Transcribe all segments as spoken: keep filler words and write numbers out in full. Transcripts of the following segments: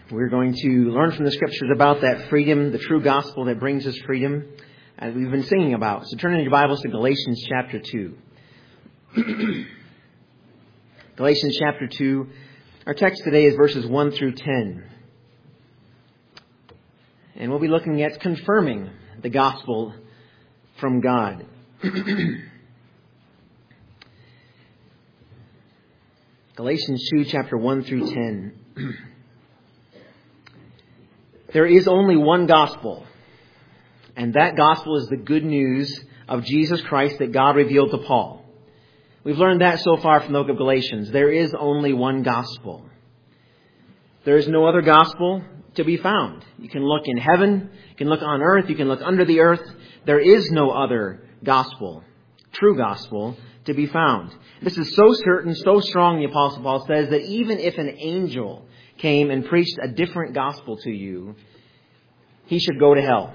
We're going to learn from the Scriptures about that freedom, the true gospel that brings us freedom, as we've been singing about. So turn in your Bibles to Galatians chapter two. Galatians chapter two. Our text today is verses one through ten. And we'll be looking at confirming the gospel from God. Galatians two, chapter one through ten. There is only one gospel, and that gospel is the good news of Jesus Christ that God revealed to Paul. We've learned that so far from the book of Galatians. There is only one gospel. There is no other gospel to be found. You can look in heaven, you can look on earth, you can look under the earth. There is no other gospel, true gospel, to be found. This is so certain, so strong, the Apostle Paul says, that even if an angel came and preached a different gospel to you, he should go to hell.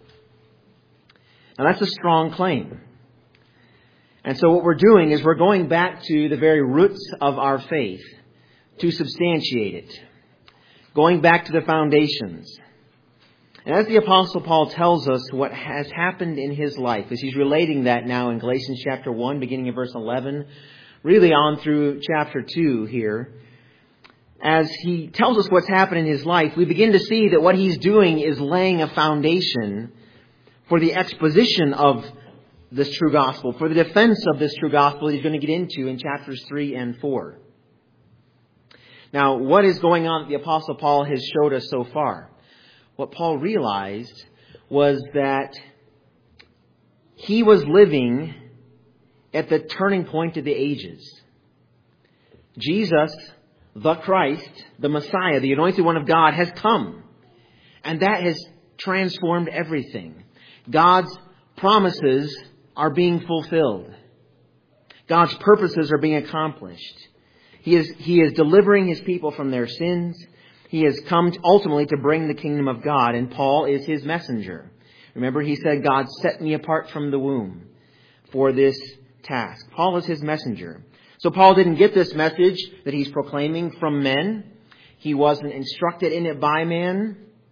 Now that's a strong claim. And so what we're doing is we're going back to the very roots of our faith to substantiate it. Going back to the foundations. And as the Apostle Paul tells us what has happened in his life, as he's relating that now in Galatians chapter one, beginning in verse eleven, really on through chapter two here, as he tells us what's happened in his life, we begin to see that what he's doing is laying a foundation for the exposition of this true gospel, for the defense of this true gospel that he's going to get into in chapters three and four. Now, what is going on that the Apostle Paul has showed us so far? What Paul realized was that he was living at the turning point of the ages. Jesus, the Christ, the Messiah, the Anointed One of God, has come. And that has transformed everything. God's promises are being fulfilled. God's purposes are being accomplished. He is, he is delivering His people from their sins. He has come ultimately to bring the kingdom of God, and Paul is His messenger. Remember, he said, God set me apart from the womb for this task. Paul is His messenger. So Paul didn't get this message that he's proclaiming from men. He wasn't instructed in it by man.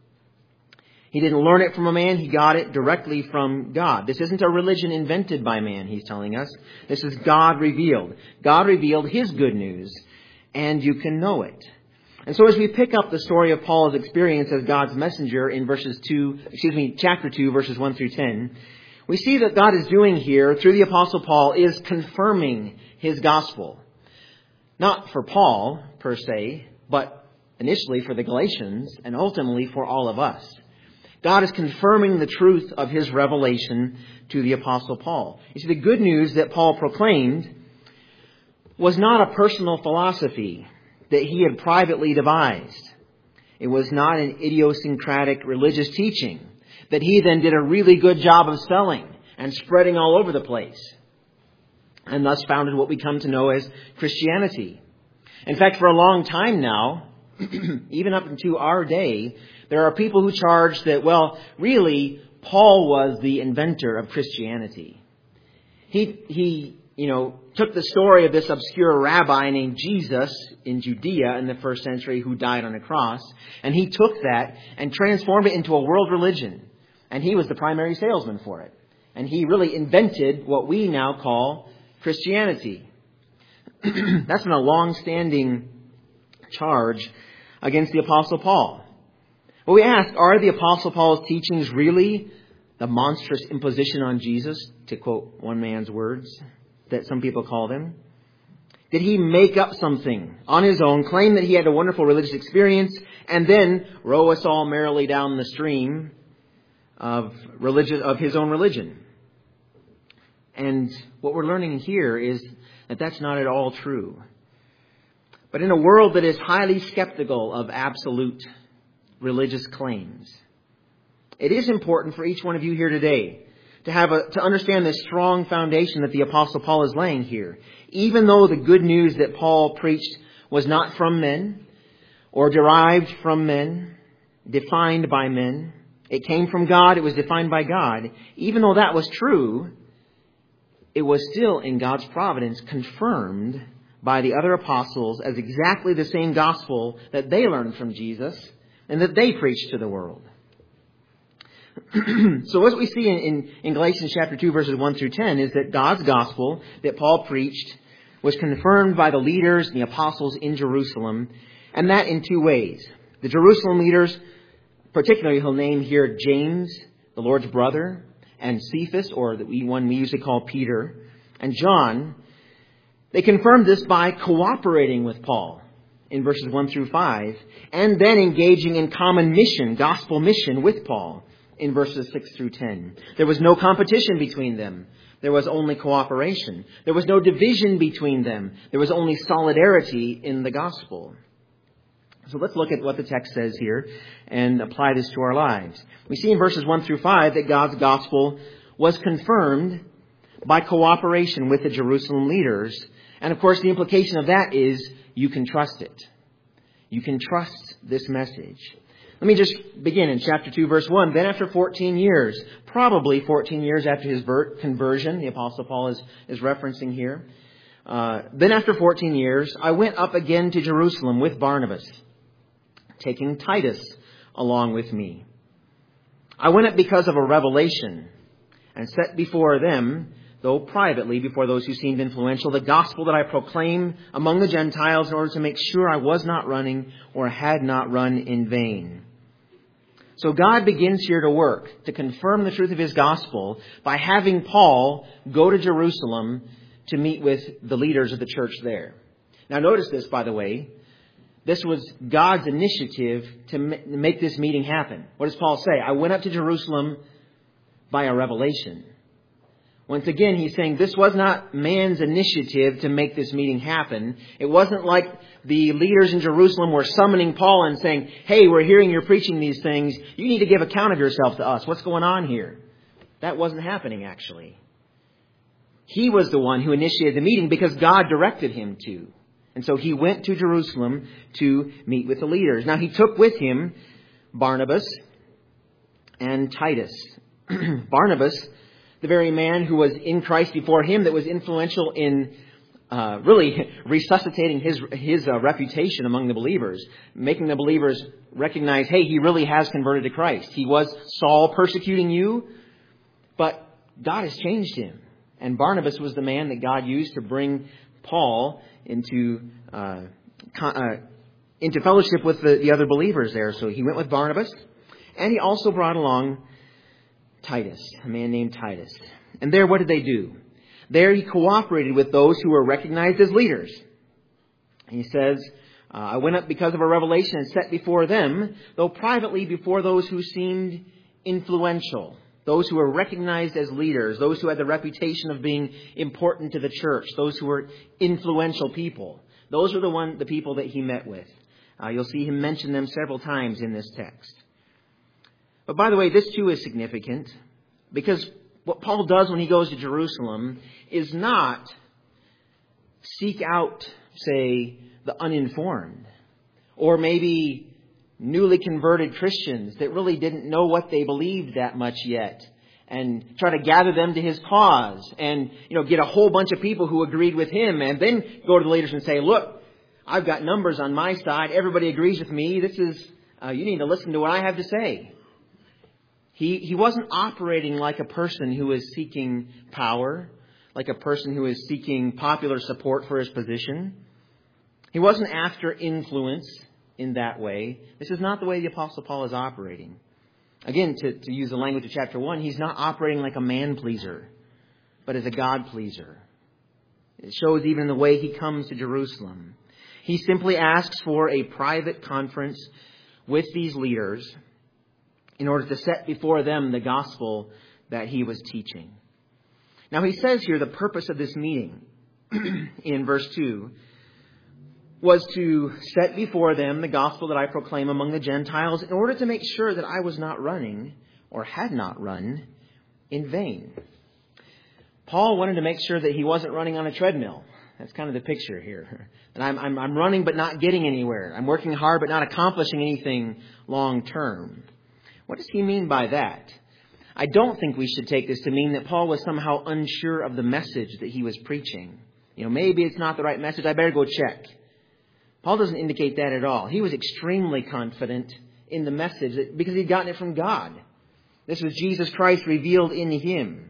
He didn't learn it from a man. He got it directly from God. This isn't a religion invented by man, he's telling us. This is God revealed. God revealed His good news, and you can know it. And so as we pick up the story of Paul's experience as God's messenger in verses two, excuse me, chapter two, verses one through ten, we see that God is doing here through the Apostle Paul is confirming His gospel. Not for Paul, per se, but initially for the Galatians and ultimately for all of us. God is confirming the truth of His revelation to the Apostle Paul. You see, the good news that Paul proclaimed was not a personal philosophy that he had privately devised. It was not an idiosyncratic religious teaching that he then did a really good job of selling and spreading all over the place, and thus founded what we come to know as Christianity. In fact, for a long time now, even up into our day, there are people who charge that, well, really, Paul was the inventor of Christianity. He, he, you know, took the story of this obscure rabbi named Jesus in Judea in the first century who died on a cross, and he took that and transformed it into a world religion. And he was the primary salesman for it. And he really invented what we now call Christianity. That's been a long-standing charge against the Apostle Paul. But we ask, are the Apostle Paul's teachings really the monstrous imposition on Jesus, to quote one man's words, that some people call them? Did he make up something on his own, claim that he had a wonderful religious experience, and then row us all merrily down the stream of religion, of his own religion? And what we're learning here is that that's not at all true. But in a world that is highly skeptical of absolute religious claims, it is important for each one of you here today to have a, to understand this strong foundation that the Apostle Paul is laying here. Even though the good news that Paul preached was not from men or derived from men, defined by men, it came from God, it was defined by God. Even though that was true, it was still in God's providence confirmed by the other apostles as exactly the same gospel that they learned from Jesus and that they preached to the world. So what we see in, in, in Galatians chapter two, verses one through ten, is that God's gospel that Paul preached was confirmed by the leaders and the apostles in Jerusalem, and that in two ways. The Jerusalem leaders, particularly he'll name here James, the Lord's brother, and Cephas, or the one we usually call Peter, and John, they confirmed this by cooperating with Paul in verses one through five, and then engaging in common mission, gospel mission with Paul in verses six through ten. There was no competition between them. There was only cooperation. There was no division between them. There was only solidarity in the gospel. So let's look at what the text says here and apply this to our lives. We see in verses one through five that God's gospel was confirmed by cooperation with the Jerusalem leaders. And of course, the implication of that is you can trust it. You can trust this message. Let me just begin in chapter two, verse one. Then after fourteen years, probably fourteen years after his conversion, the Apostle Paul is, is referencing here. Uh, then after fourteen years, I went up again to Jerusalem with Barnabas, taking Titus along with me. I went up because of a revelation and set before them, though privately before those who seemed influential, the gospel that I proclaimed among the Gentiles in order to make sure I was not running or had not run in vain. So God begins here to work to confirm the truth of his gospel by having Paul go to Jerusalem to meet with the leaders of the church there. Now notice this, by the way. This was God's initiative to make this meeting happen. What does Paul say? I went up to Jerusalem by a revelation. Once again, he's saying this was not man's initiative to make this meeting happen. It wasn't like the leaders in Jerusalem were summoning Paul and saying, hey, we're hearing you're preaching these things. You need to give account of yourself to us. What's going on here? That wasn't happening, actually. He was the one who initiated the meeting because God directed him to. And so he went to Jerusalem to meet with the leaders. Now he took with him Barnabas and Titus. Barnabas, the very man who was in Christ before him, that was influential in uh, really resuscitating his his uh, reputation among the believers, making the believers recognize, hey, he really has converted to Christ. He was Saul persecuting you, but God has changed him. And Barnabas was the man that God used to bring Paul into uh, con- uh, into fellowship with the, the other believers there. So he went with Barnabas, and he also brought along Titus, a man named Titus. And there, what did they do? There he cooperated with those who were recognized as leaders. He says, uh, I went up because of a revelation and set before them, though privately before those who seemed influential, those who were recognized as leaders, those who had the reputation of being important to the church, those who were influential people. Those are the one, the people that he met with. Uh, you'll see him mention them several times in this text. But by the way, this too is significant, because what Paul does when he goes to Jerusalem is not seek out, say, the uninformed, or maybe newly converted Christians that really didn't know what they believed that much yet, and try to gather them to his cause, and you know get a whole bunch of people who agreed with him, and then go to the leaders and say, look, I've got numbers on my side. Everybody agrees with me. This is uh, you need to listen to what I have to say. He he wasn't operating like a person who is seeking power, like a person who is seeking popular support for his position. He wasn't after influence in that way. This is not the way the Apostle Paul is operating. Again, to, to use the language of chapter one, he's not operating like a man pleaser, but as a God pleaser. It shows even in the way he comes to Jerusalem. He simply asks for a private conference with these leaders in order to set before them the gospel that he was teaching. Now he says here the purpose of this meeting in verse two was to set before them the gospel that I proclaim among the Gentiles in order to make sure that I was not running or had not run in vain. Paul wanted to make sure that he wasn't running on a treadmill. That's kind of the picture here. That I'm, I'm, I'm running but not getting anywhere. I'm working hard but not accomplishing anything long term. What does he mean by that? I don't think we should take this to mean that Paul was somehow unsure of the message that he was preaching. You know, maybe it's not the right message. I better go check. Paul doesn't indicate that at all. He was extremely confident in the message because he'd gotten it from God. This was Jesus Christ revealed in him.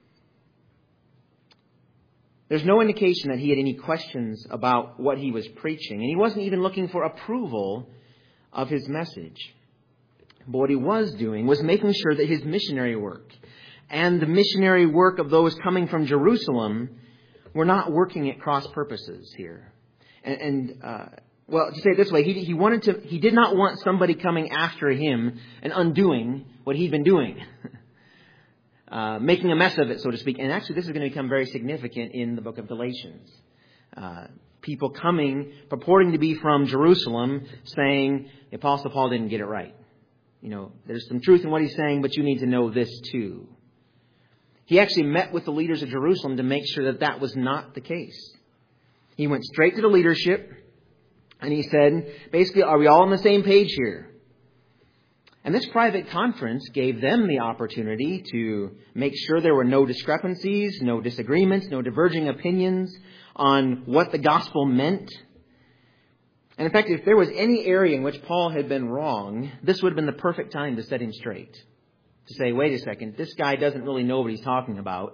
There's no indication that he had any questions about what he was preaching, and he wasn't even looking for approval of his message. But what he was doing was making sure that his missionary work and the missionary work of those coming from Jerusalem were not working at cross purposes here. And, and uh, well, to say it this way, he, he wanted to. He did not want somebody coming after him and undoing what he'd been doing. Uh, making a mess of it, so to speak. And actually, this is going to become very significant in the book of Galatians. Uh, people coming, purporting to be from Jerusalem, saying, the Apostle Paul didn't get it right. You know, there's some truth in what he's saying, but you need to know this too. He actually met with the leaders of Jerusalem to make sure that that was not the case. He went straight to the leadership, and he said, basically, are we all on the same page here? And this private conference gave them the opportunity to make sure there were no discrepancies, no disagreements, no diverging opinions on what the gospel meant. And in fact, if there was any area in which Paul had been wrong, this would have been the perfect time to set him straight. To say, wait a second, this guy doesn't really know what he's talking about.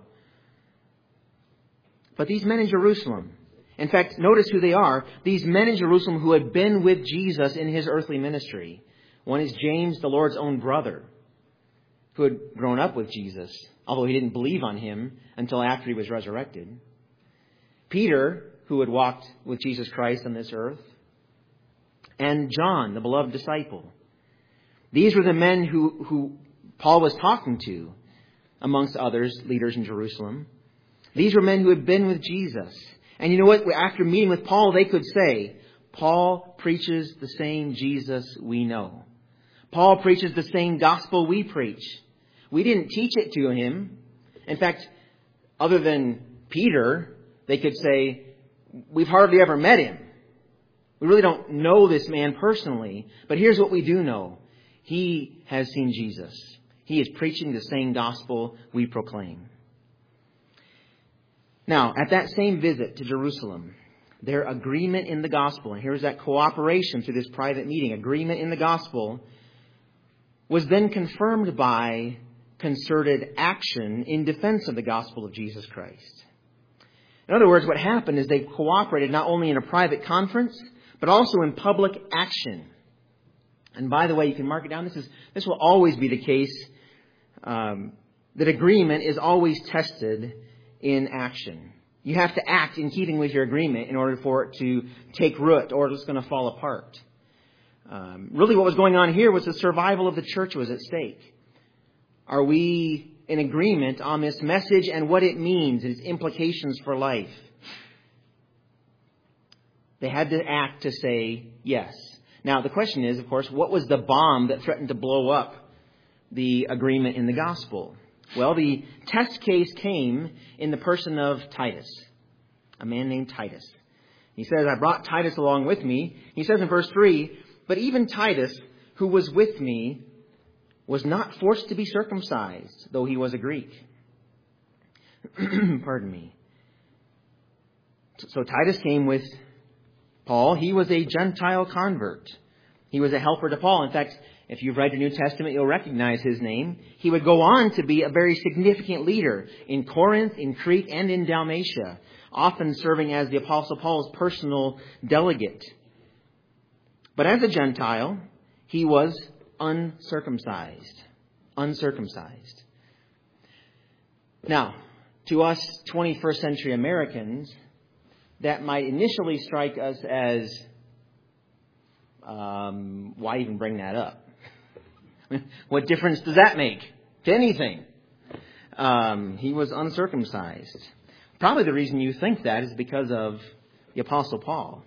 But these men in Jerusalem, in fact, notice who they are. These men in Jerusalem who had been with Jesus in his earthly ministry. One is James, the Lord's own brother, who had grown up with Jesus, although he didn't believe on him until after he was resurrected. Peter, who had walked with Jesus Christ on this earth. And John, the beloved disciple. These were the men who, who Paul was talking to, amongst others, leaders in Jerusalem. These were men who had been with Jesus. And you know what? After meeting with Paul, they could say, Paul preaches the same Jesus we know. Paul preaches the same gospel we preach. We didn't teach it to him. In fact, other than Peter, they could say, we've hardly ever met him. We really don't know this man personally. But here's what we do know. He has seen Jesus. He is preaching the same gospel we proclaim. Now, at that same visit to Jerusalem, their agreement in the gospel, and here's that cooperation through this private meeting, agreement in the gospel, was then confirmed by concerted action in defense of the gospel of Jesus Christ. In other words, what happened is they cooperated not only in a private conference, but also in public action. And by the way, you can mark it down. This is this will always be the case. Um, that agreement is always tested in action. You have to act in keeping with your agreement in order for it to take root, or it's going to fall apart. Um, really what was going on here was the survival of the church was at stake. Are we in agreement on this message and what it means and its implications for life? They had to act to say yes. Now, the question is, of course, what was the bomb that threatened to blow up the agreement in the gospel? Well, the test case came in the person of Titus, a man named Titus. He says, I brought Titus along with me. He says in verse three, but even Titus, who was with me, was not forced to be circumcised, though he was a Greek. Pardon me. So Titus came with Paul. He was a Gentile convert. He was a helper to Paul. In fact, if you've read the New Testament, you'll recognize his name. He would go on to be a very significant leader in Corinth, in Crete, and in Dalmatia, often serving as the Apostle Paul's personal delegate. But as a Gentile, he was uncircumcised. Uncircumcised. Now, to us twenty-first century Americans, that might initially strike us as, um, why even bring that up? What difference does that make to anything? Um, he was uncircumcised. Probably the reason you think that is because of the Apostle Paul.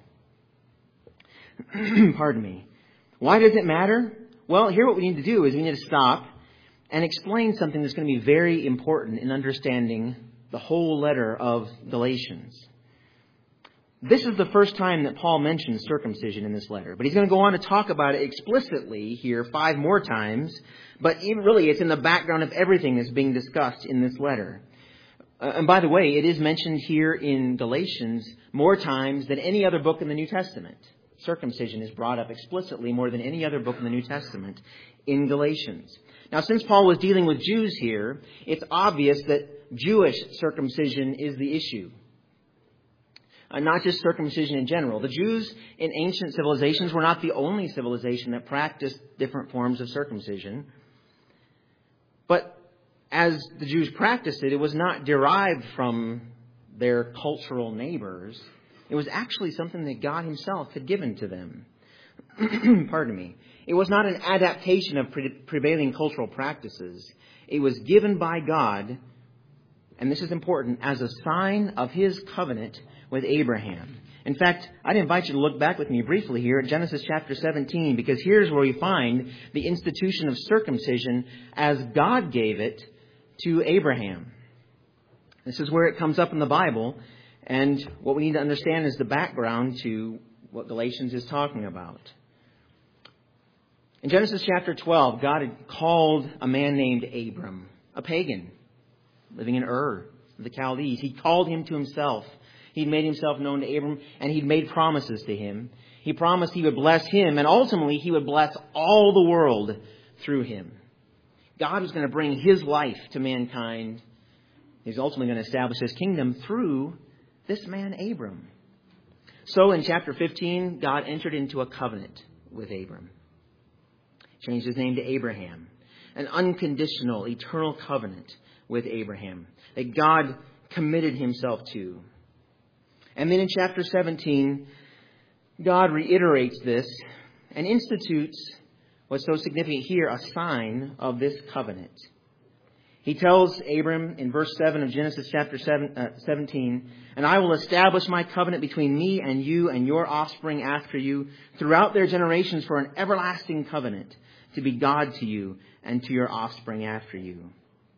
Pardon me. Why does it matter? Well, here what we need to do is we need to stop and explain something that's going to be very important in understanding the whole letter of Galatians. This is the first time that Paul mentions circumcision in this letter. But he's going to go on to talk about it explicitly here five more times. But even really, it's in the background of everything that's being discussed in this letter. Uh, and by the way, it is mentioned here in Galatians more times than any other book in the New Testament. circumcision is brought up explicitly more than any other book in the New Testament in Galatians. Now, since Paul was dealing with Jews here, it's obvious that Jewish circumcision is the issue. Uh, not just circumcision in general. The Jews in ancient civilizations were not the only civilization that practiced different forms of circumcision. But as the Jews practiced it, it was not derived from their cultural neighbors. It was actually something that God himself had given to them. Pardon me. It was not an adaptation of pre- prevailing cultural practices. It was given by God, and this is important, as a sign of his covenant with Abraham. In fact, I'd invite you to look back with me briefly here at Genesis chapter seventeen, because here's where we find the institution of circumcision as God gave it to Abraham. This is where it comes up in the Bible, and what we need to understand is the background to what Galatians is talking about. In Genesis chapter twelve, God had called a man named Abram, a pagan, living in Ur of the Chaldees. He called him to himself. He'd made himself known to Abram, and he'd made promises to him. He promised he would bless him, and ultimately he would bless all the world through him. God was going to bring his life to mankind. He's ultimately going to establish his kingdom through this man, Abram. So in chapter fifteen, God entered into a covenant with Abram. Changed his name to Abraham. An unconditional, eternal covenant with Abraham that God committed himself to. And then in chapter seventeen, God reiterates this and institutes what's so significant here, a sign of this covenant. He tells Abram in verse seven of Genesis chapter seventeen, "And I will establish my covenant between me and you and your offspring after you throughout their generations for an everlasting covenant to be God to you and to your offspring after you."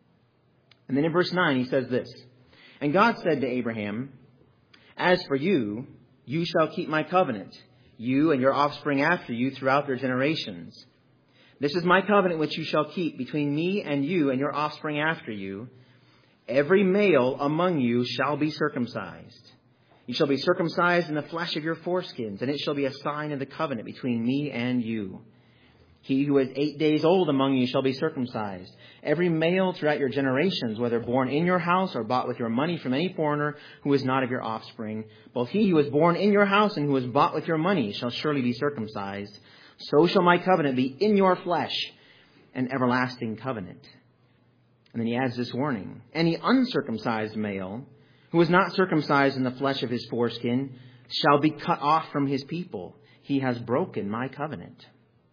And then in verse nine he says this, "And God said to Abraham, as for you, you shall keep my covenant, you and your offspring after you throughout their generations. This is my covenant which you shall keep between me and you and your offspring after you. Every male among you shall be circumcised. You shall be circumcised in the flesh of your foreskins, and it shall be a sign of the covenant between me and you. He who is eight days old among you shall be circumcised. Every male throughout your generations, whether born in your house or bought with your money from any foreigner who is not of your offspring, both he who is born in your house and who is bought with your money shall surely be circumcised. So shall my covenant be in your flesh, an everlasting covenant." And then he adds this warning. "Any uncircumcised male who is not circumcised in the flesh of his foreskin shall be cut off from his people. He has broken my covenant."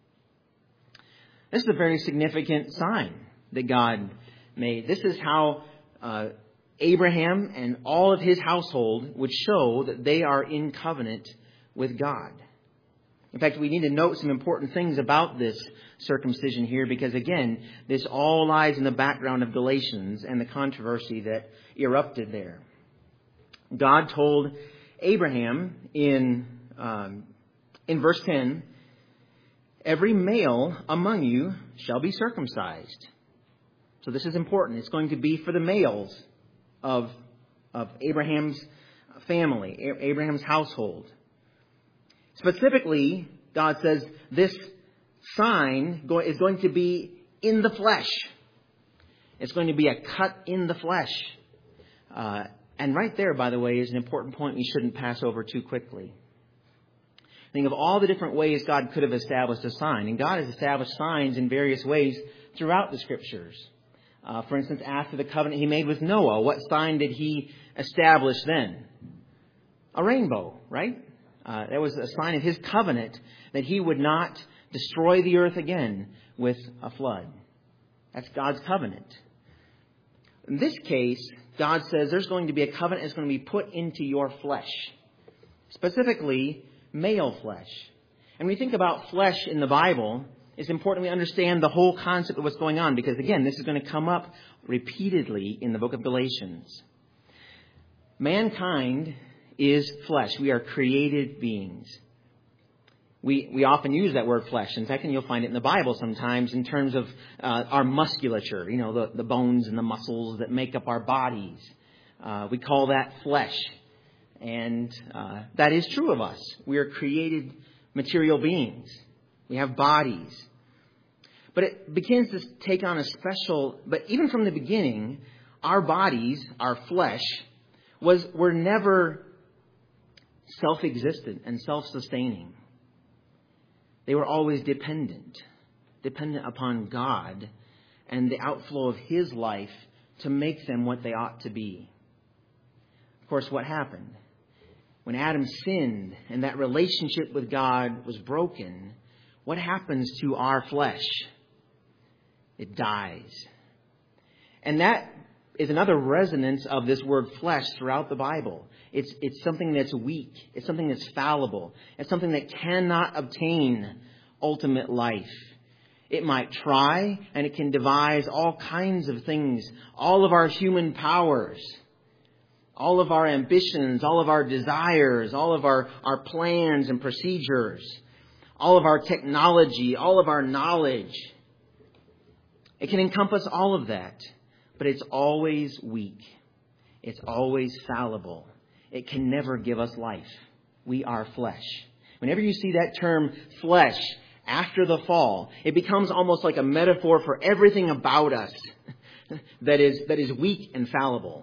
This is a very significant sign that God made. This is how uh, Abraham and all of his household would show that they are in covenant with God. In fact, we need to note some important things about this circumcision here because, again, this all lies in the background of Galatians and the controversy that erupted there. God told Abraham in, um, in verse ten, "Every male among you shall be circumcised." So this is important. It's going to be for the males of, of Abraham's family, Abraham's household. Specifically, God says this sign is going to be in the flesh. It's going to be a cut in the flesh. Uh, and right there, by the way, is an important point we shouldn't pass over too quickly. Think of all the different ways God could have established a sign. And God has established signs in various ways throughout the Scriptures. Uh, for instance, after the covenant he made with Noah, what sign did he establish then? A rainbow, right? Uh, that was a sign of his covenant that he would not destroy the earth again with a flood. That's God's covenant. In this case, God says there's going to be a covenant that's going to be put into your flesh. Specifically, male flesh. And when we think about flesh in the Bible, it's important we understand the whole concept of what's going on because, again, this is going to come up repeatedly in the book of Galatians. Mankind is flesh. We are created beings. We we often use that word flesh. In fact, and you'll find it in the Bible sometimes in terms of uh, our musculature, you know, the, the bones and the muscles that make up our bodies. Uh, we call that flesh. And uh, that is true of us. We are created material beings. We have bodies. But it begins to take on a special, but even from the beginning, our bodies, our flesh, was were never self-existent and self-sustaining. They were always dependent, dependent upon God and the outflow of His life to make them what they ought to be. Of course, what happened? When Adam sinned and that relationship with God was broken, what happens to our flesh? It dies. And that is another resonance of this word flesh throughout the Bible. It's, it's something that's weak. It's something that's fallible. It's something that cannot obtain ultimate life. It might try, and it can devise all kinds of things. All of our human powers, all of our ambitions, all of our desires, all of our, our plans and procedures, all of our technology, all of our knowledge. It can encompass all of that, but it's always weak. It's always fallible. It can never give us life. We are flesh. Whenever you see that term flesh after the fall, it becomes almost like a metaphor for everything about us that is, that is weak and fallible.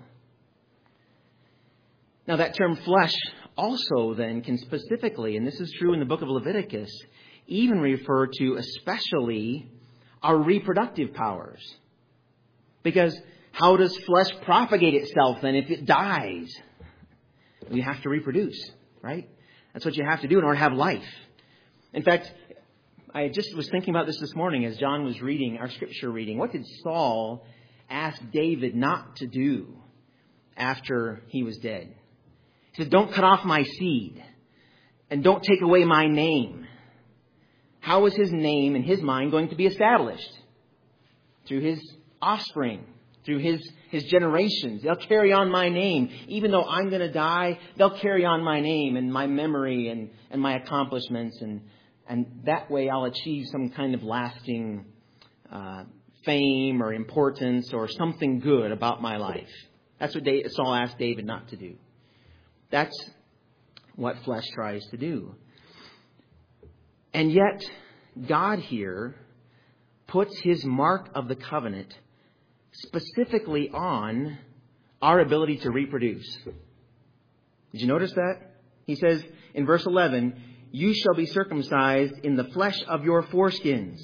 Now that term flesh also then can specifically, and this is true in the book of Leviticus, even refer to especially our reproductive powers. Because how does flesh propagate itself then if it dies? You have to reproduce, right? That's what you have to do in order to have life. In fact, I just was thinking about this this morning as John was reading our scripture reading. What did Saul ask David not to do after he was dead? He said, don't cut off my seed and don't take away my name. How is his name in his mind going to be established? Through his offspring, through his, his generations. They'll carry on my name. Even though I'm going to die, they'll carry on my name and my memory and, and my accomplishments. And, and that way I'll achieve some kind of lasting uh, fame or importance or something good about my life. That's what Saul asked David not to do. That's what flesh tries to do. And yet, God here puts His mark of the covenant specifically on our ability to reproduce. Did you notice that? He says in verse eleven, you shall be circumcised in the flesh of your foreskins.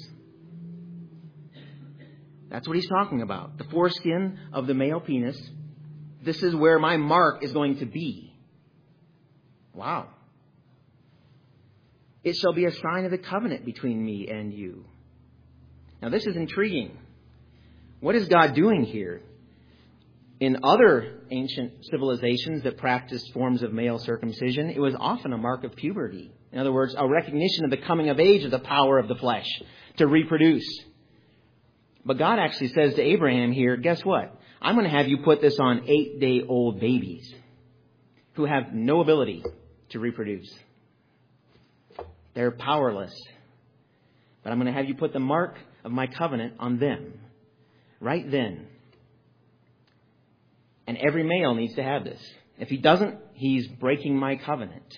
That's what He's talking about. The foreskin of the male penis. This is where my mark is going to be. Wow. It shall be a sign of the covenant between me and you. Now this is intriguing. What is God doing here? In other ancient civilizations that practiced forms of male circumcision, it was often a mark of puberty. In other words, a recognition of the coming of age of the power of the flesh to reproduce. But God actually says to Abraham here, guess what? I'm going to have you put this on eight-day-old babies who have no ability to reproduce. They're powerless. But I'm going to have you put the mark of my covenant on them. Right then. And every male needs to have this. If he doesn't, he's breaking my covenant.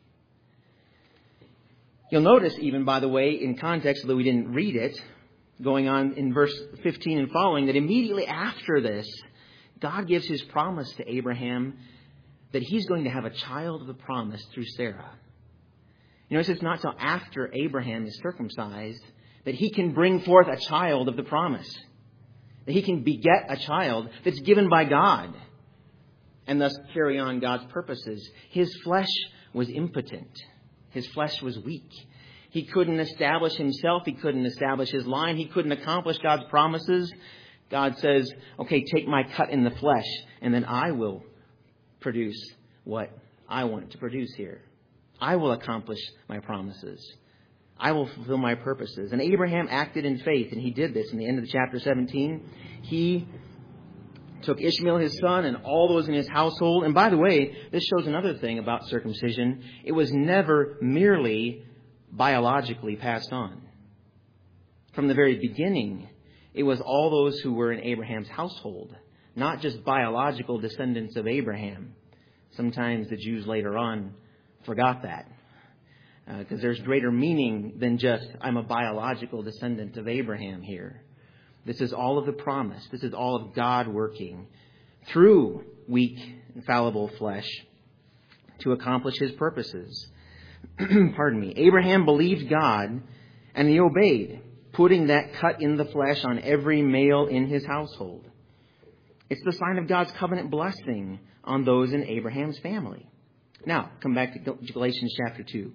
You'll notice even, by the way, in context, although we didn't read it, going on in verse fifteen and following, that immediately after this, God gives His promise to Abraham that he's going to have a child of the promise through Sarah. You notice it's not till after Abraham is circumcised that he can bring forth a child of the promise. That he can beget a child that's given by God. And thus carry on God's purposes. His flesh was impotent. His flesh was weak. He couldn't establish himself. He couldn't establish his line. He couldn't accomplish God's promises. God says, okay, take my cut in the flesh, and then I will produce what I want to produce here. I will accomplish my promises. I will fulfill my purposes. And Abraham acted in faith, and he did this in the end of the chapter seventeen. He took Ishmael, his son, and all those in his household. And by the way, this shows another thing about circumcision. It was never merely biologically passed on. From the very beginning, it was all those who were in Abraham's household, not just biological descendants of Abraham. Sometimes the Jews later on forgot that. Because uh, there's greater meaning than just, I'm a biological descendant of Abraham here. This is all of the promise. This is all of God working through weak, fallible flesh to accomplish his purposes. Pardon me. Abraham believed God and he obeyed, putting that cut in the flesh on every male in his household. It's the sign of God's covenant blessing on those in Abraham's family. Now, come back to Galatians chapter two.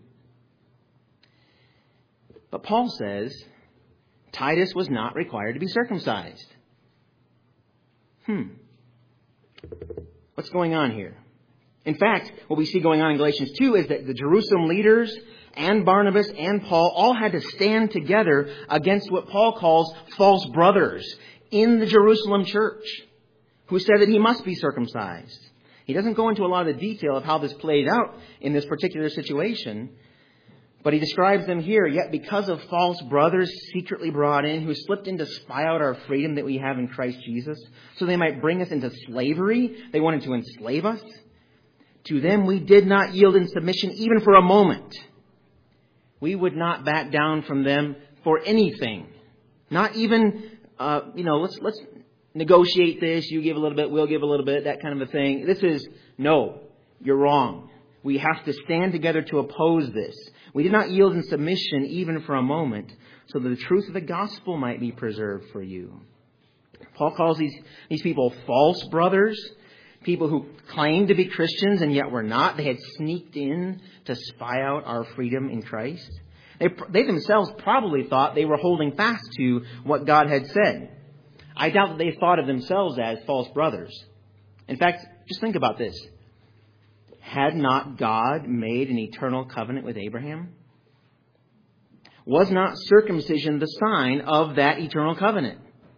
But Paul says Titus was not required to be circumcised. Hmm. What's going on here? In fact, what we see going on in Galatians two is that the Jerusalem leaders and Barnabas and Paul all had to stand together against what Paul calls false brothers in the Jerusalem church, who said that he must be circumcised. He doesn't go into a lot of the detail of how this played out in this particular situation, but he describes them here. Yet because of false brothers secretly brought in who slipped in to spy out our freedom that we have in Christ Jesus, so they might bring us into slavery, they wanted to enslave us. To them we did not yield in submission even for a moment. We would not back down from them for anything. Not even, uh, you know, let's let's negotiate this. You give a little bit, we'll give a little bit, that kind of a thing. This is, no, you're wrong. We have to stand together to oppose this. We did not yield in submission even for a moment, so that the truth of the gospel might be preserved for you. Paul calls these, these people false brothers, people who claimed to be Christians and yet were not. They had sneaked in to spy out our freedom in Christ. They, they themselves probably thought they were holding fast to what God had said. I doubt that they thought of themselves as false brothers. In fact, just think about this. Had not God made an eternal covenant with Abraham? Was not circumcision the sign of that eternal covenant?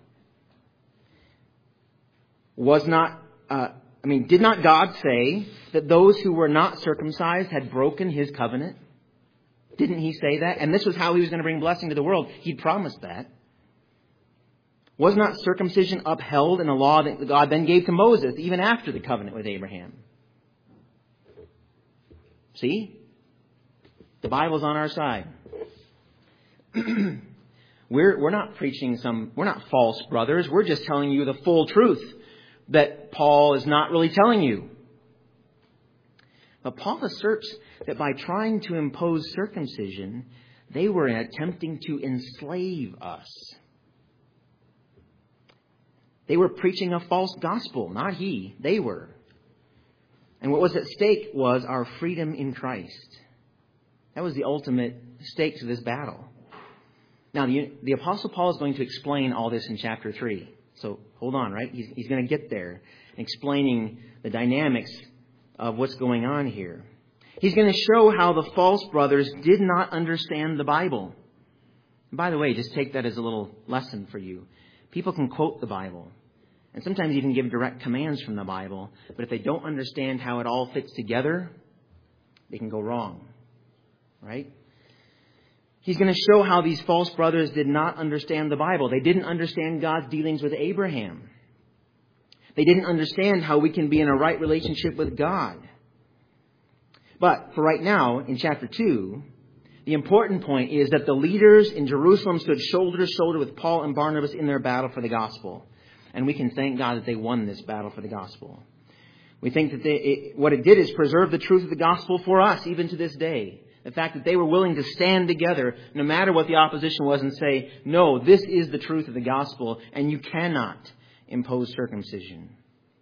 Was not, uh, I mean, did not God say that those who were not circumcised had broken his covenant? Didn't he say that? And this was how he was going to bring blessing to the world. He promised that. Was not circumcision upheld in a law that God then gave to Moses, even after the covenant with Abraham? See? The Bible's on our side. we're, we're not preaching some, we're not false brothers. We're just telling you the full truth that Paul is not really telling you. But Paul asserts that by trying to impose circumcision, they were attempting to enslave us. They were preaching a false gospel, not he. They were. And what was at stake was our freedom in Christ. That was the ultimate stake to this battle. Now, the, the Apostle Paul is going to explain all this in chapter three. So hold on, right? He's, he's going to get there, explaining the dynamics of what's going on here. He's going to show how the false brothers did not understand the Bible. And by the way, just take that as a little lesson for you. People can quote the Bible and sometimes even give direct commands from the Bible, but if they don't understand how it all fits together, they can go wrong, right? He's going to show how these false brothers did not understand the Bible. They didn't understand God's dealings with Abraham. They didn't understand how we can be in a right relationship with God. But for right now, in chapter two, the important point is that the leaders in Jerusalem stood shoulder to shoulder with Paul and Barnabas in their battle for the gospel. And we can thank God that they won this battle for the gospel. We think that they, it, what it did is preserve the truth of the gospel for us, even to this day. The fact that they were willing to stand together, no matter what the opposition was, and say, no, this is the truth of the gospel, and you cannot impose circumcision.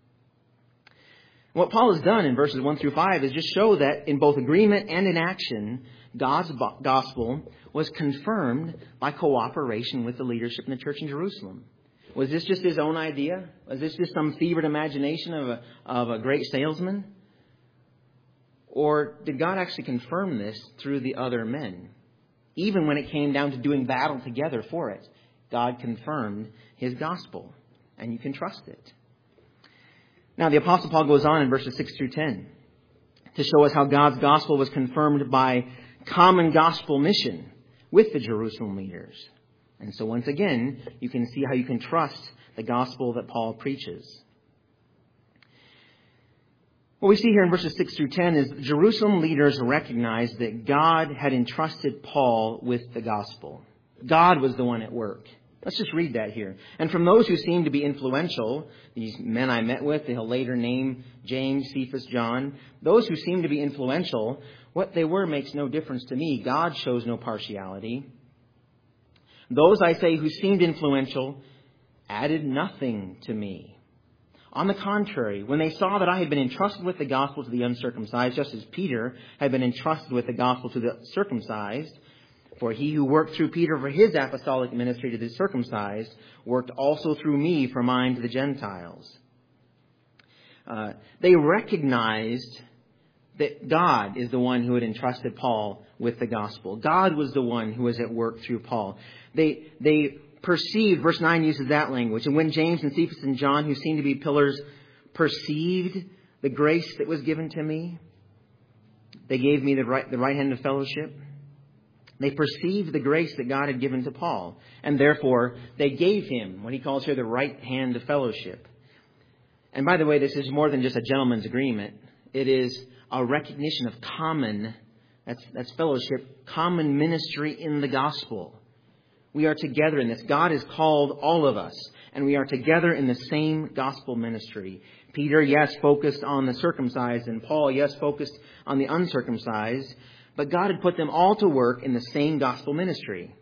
What Paul has done in verses one through five is just show that in both agreement and in action, God's gospel was confirmed by cooperation with the leadership in the church in Jerusalem. Was this just his own idea? Was this just some fevered imagination of a, of a great salesman? Or did God actually confirm this through the other men? Even when it came down to doing battle together for it, God confirmed his gospel. And you can trust it. Now, the Apostle Paul goes on in verses six through ten to show us how God's gospel was confirmed by common gospel mission with the Jerusalem leaders. And so once again, you can see how you can trust the gospel that Paul preaches. What we see here in verses six through ten is Jerusalem leaders recognized that God had entrusted Paul with the gospel. God was the one at work. Let's just read that here. And from those who seemed to be influential, these men I met with, they'll later name James, Cephas, John, those who seemed to be influential, what they were makes no difference to me. God shows no partiality. Those, I say, who seemed influential added nothing to me. On the contrary, when they saw that I had been entrusted with the gospel to the uncircumcised, just as Peter had been entrusted with the gospel to the circumcised, for he who worked through Peter for his apostolic ministry to the circumcised worked also through me for mine to the Gentiles. Uh, they recognized that God is the one who had entrusted Paul with the gospel. God was the one who was at work through Paul. They they perceived, verse nine uses that language, and when James and Cephas and John, who seemed to be pillars, perceived the grace that was given to me, they gave me the right, the right hand of fellowship. They perceived the grace that God had given to Paul, and therefore they gave him what he calls here the right hand of fellowship. And by the way, this is more than just a gentleman's agreement. It is a recognition of common, that's, that's fellowship, common ministry in the gospel. We are together in this. God has called all of us, and we are together in the same gospel ministry. Peter, yes, focused on the circumcised, and Paul, yes, focused on the uncircumcised. But God had put them all to work in the same gospel ministry.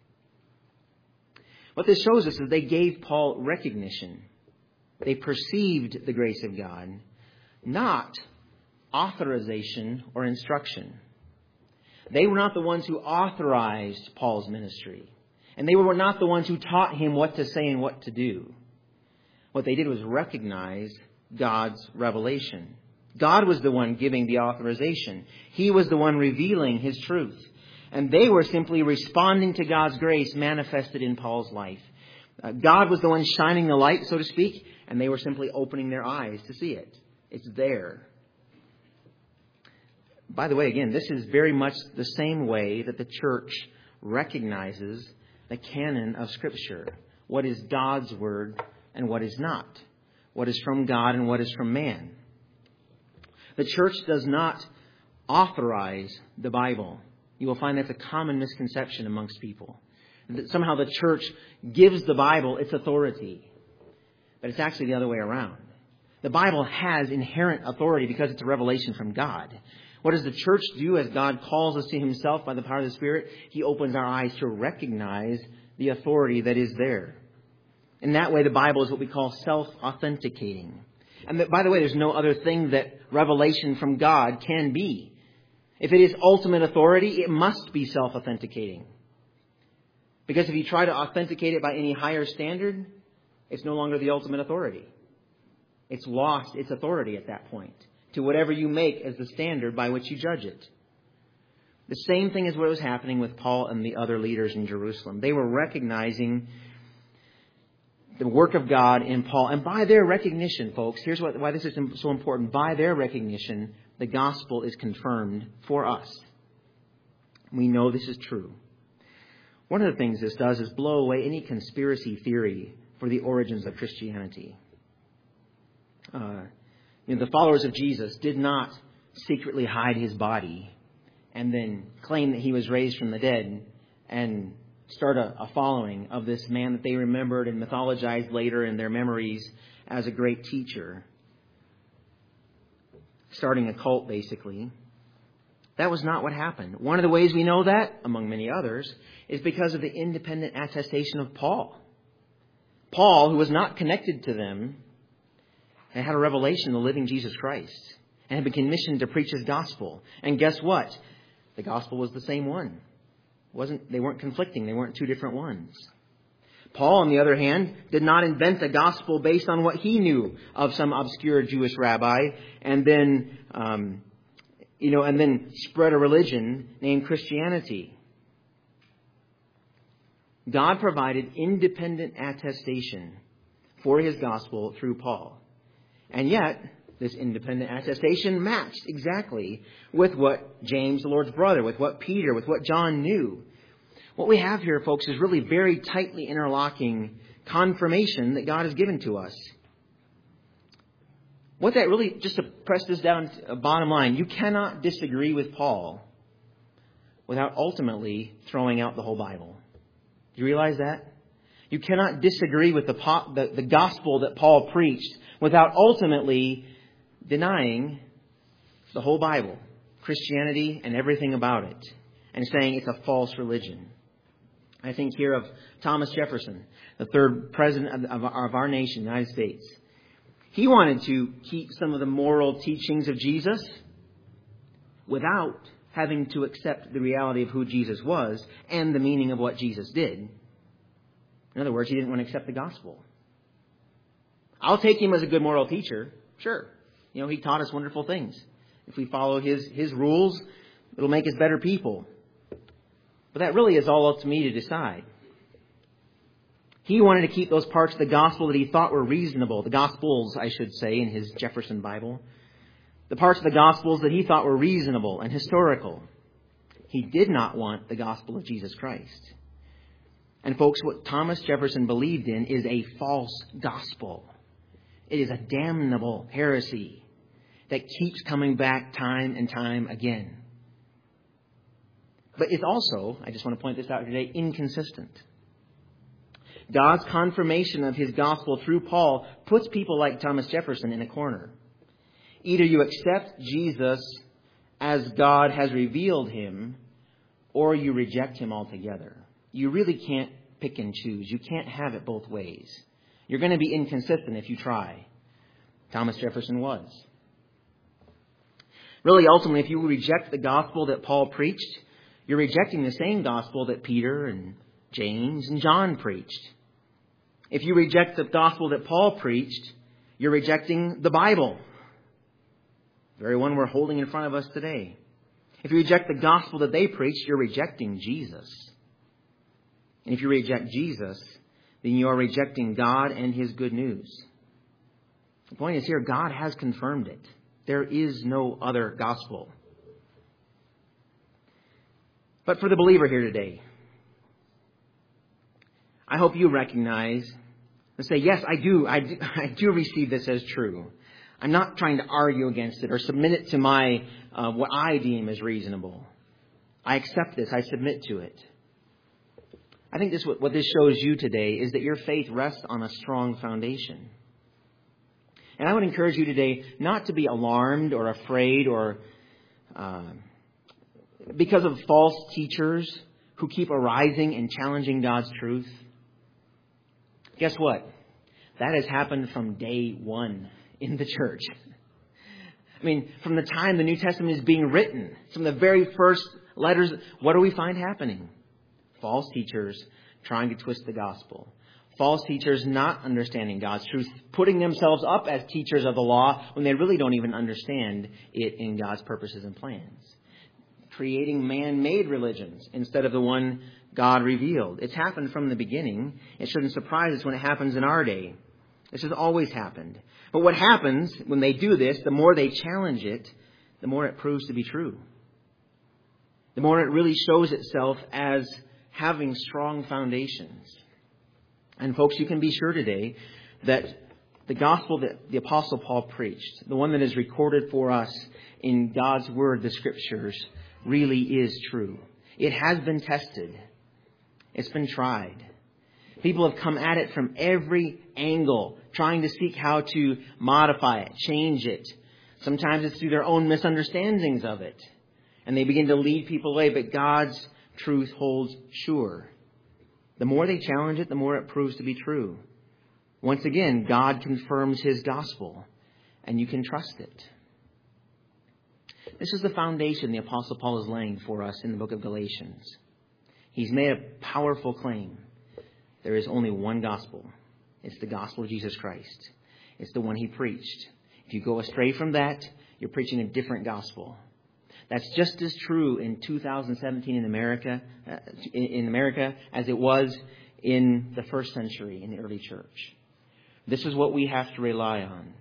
What this shows us is they gave Paul recognition. They perceived the grace of God, not authorization or instruction. They were not the ones who authorized Paul's ministry. And they were not the ones who taught him what to say and what to do. What they did was recognize God's revelation. God was the one giving the authorization. He was the one revealing His truth. And they were simply responding to God's grace manifested in Paul's life. Uh, God was the one shining the light, so to speak, and they were simply opening their eyes to see it. It's there. By the way, again, this is very much the same way that the church recognizes the canon of Scripture. What is God's Word and what is not. What is from God and what is from man. The church does not authorize the Bible. You will find that's a common misconception amongst people. That somehow the church gives the Bible its authority. But it's actually the other way around. The Bible has inherent authority because it's a revelation from God. What does the church do as God calls us to Himself by the power of the Spirit? He opens our eyes to recognize the authority that is there. In that way, the Bible is what we call self-authenticating. And that, by the way, there's no other thing that revelation from God can be. If it is ultimate authority, it must be self-authenticating. Because if you try to authenticate it by any higher standard, it's no longer the ultimate authority. It's lost its authority at that point to whatever you make as the standard by which you judge it. The same thing is what was happening with Paul and the other leaders in Jerusalem. They were recognizing the work of God in Paul. And by their recognition, folks, here's what, why this is so important. By their recognition, the gospel is confirmed for us. We know this is true. One of the things this does is blow away any conspiracy theory for the origins of Christianity. Uh, you know, the followers of Jesus did not secretly hide His body and then claim that He was raised from the dead and start a, a following of this man that they remembered and mythologized later in their memories as a great teacher. Starting a cult, basically. That was not what happened. One of the ways we know that, among many others, is because of the independent attestation of Paul. Paul, who was not connected to them, and had a revelation of the living Jesus Christ and had been commissioned to preach His gospel. And guess what? The gospel was the same one. Wasn't they weren't conflicting. They weren't two different ones. Paul, on the other hand, did not invent a gospel based on what he knew of some obscure Jewish rabbi and then, um, you know, and then spread a religion named Christianity. God provided independent attestation for His gospel through Paul. And yet, this independent attestation matched exactly with what James, the Lord's brother, with what Peter, with what John knew. What we have here, folks, is really very tightly interlocking confirmation that God has given to us. What that really, just to press this down to a bottom line, you cannot disagree with Paul without ultimately throwing out the whole Bible. Do you realize that? You cannot disagree with the, the, the gospel that Paul preached without ultimately denying the whole Bible, Christianity and everything about it, and saying it's a false religion. I think here of Thomas Jefferson, the third president of, of, of our nation, the United States. He wanted to keep some of the moral teachings of Jesus without having to accept the reality of who Jesus was and the meaning of what Jesus did. In other words, he didn't want to accept the gospel. I'll take him as a good moral teacher. Sure. You know, he taught us wonderful things. If we follow his, his rules, it'll make us better people. But that really is all up to me to decide. He wanted to keep those parts of the gospel that he thought were reasonable. The gospels, I should say, in his Jefferson Bible. The parts of the gospels that he thought were reasonable and historical. He did not want the gospel of Jesus Christ. And folks, what Thomas Jefferson believed in is a false gospel. It is a damnable heresy that keeps coming back time and time again. But it's also, I just want to point this out today, inconsistent. God's confirmation of his gospel through Paul puts people like Thomas Jefferson in a corner. Either you accept Jesus as God has revealed him, or you reject him altogether. You really can't pick and choose. You can't have it both ways. You're going to be inconsistent if you try. Thomas Jefferson was. Really, ultimately, if you reject the gospel that Paul preached, you're rejecting the same gospel that Peter and James and John preached. If you reject the gospel that Paul preached, you're rejecting the Bible. The very one we're holding in front of us today. If you reject the gospel that they preached, you're rejecting Jesus. And if you reject Jesus, then you are rejecting God and his good news. The point is here, God has confirmed it. There is no other gospel. But for the believer here today, I hope you recognize and say, yes, I do, I do, I do receive this as true. I'm not trying to argue against it or submit it to my, uh, what I deem as reasonable. I accept this. I submit to it. I think this what, what this shows you today is that your faith rests on a strong foundation. And I would encourage you today not to be alarmed or afraid or uh, because of false teachers who keep arising and challenging God's truth. Guess what? That has happened from day one in the church. I mean, from the time the New Testament is being written, from the very first letters, what do we find happening? False teachers trying to twist the gospel. False teachers not understanding God's truth, putting themselves up as teachers of the law when they really don't even understand it in God's purposes and plans. Creating man-made religions instead of the one God revealed. It's happened from the beginning. It shouldn't surprise us when it happens in our day. This has always happened. But what happens when they do this, the more they challenge it, the more it proves to be true. The more it really shows itself as having strong foundations. And folks, you can be sure today that the gospel that the Apostle Paul preached, the one that is recorded for us in God's Word, the Scriptures, really is true. It has been tested. It's been tried. People have come at it from every angle, trying to seek how to modify it, change it. Sometimes it's through their own misunderstandings of it. And they begin to lead people away, but God's truth holds sure. The more they challenge it, the more it proves to be true. Once again, God confirms his gospel, and you can trust it. This is the foundation the Apostle Paul is laying for us in the book of Galatians. He's made a powerful claim. There is only one gospel. It's the gospel of Jesus Christ. It's the one he preached. If you go astray from that, you're preaching a different gospel. That's just as true in two thousand seventeen in America, uh, in America as it was in the first century in the early church. This is what we have to rely on.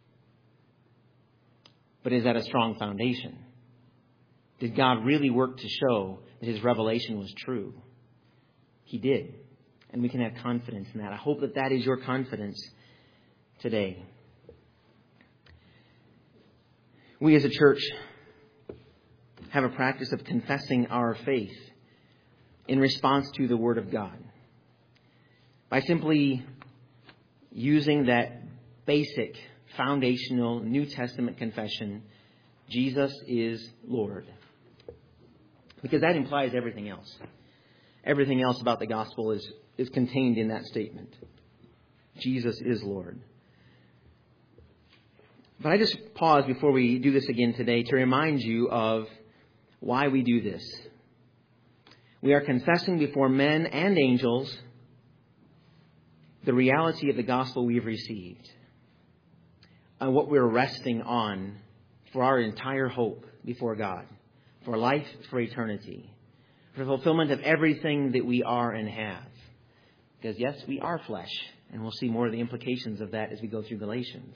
But is that a strong foundation? Did God really work to show that his revelation was true? He did. And we can have confidence in that. I hope that that is your confidence today. We as a church have a practice of confessing our faith in response to the Word of God by simply using that basic, foundational New Testament confession, Jesus is Lord. Because that implies everything else. Everything else about the gospel is, is contained in that statement. Jesus is Lord. But I just pause before we do this again today to remind you of why we do this. We are confessing before men and angels the reality of the gospel we've received and what we're resting on for our entire hope before God, for life, for eternity, for the fulfillment of everything that we are and have. Because yes, we are flesh, and we'll see more of the implications of that as we go through Galatians.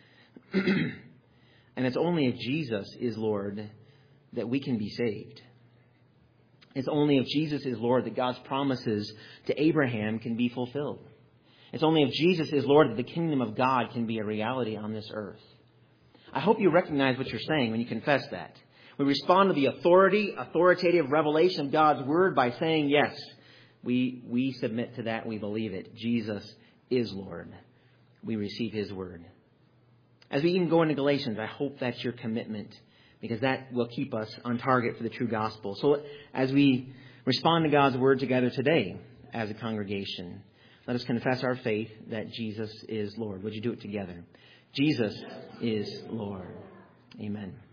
And it's only if Jesus is Lord that we can be saved. It's only if Jesus is Lord that God's promises to Abraham can be fulfilled. It's only if Jesus is Lord that the kingdom of God can be a reality on this earth. I hope you recognize what you're saying when you confess that. We respond to the authority, authoritative revelation of God's word by saying, yes, we, we submit to that. We believe it. Jesus is Lord. We receive his word. As we even go into Galatians, I hope that's your commitment, because that will keep us on target for the true gospel. So as we respond to God's word together today as a congregation, let us confess our faith that Jesus is Lord. Would you do it together? Jesus is Lord. Amen.